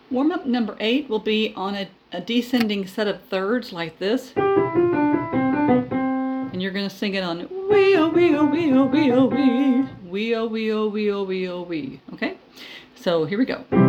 Warm-up number 8 will be on a descending set of thirds like this. And you're going to sing it on wee oh wee oh wee oh wee oh wee. Wee oh wee oh wee oh wee oh wee. Okay? So here we go.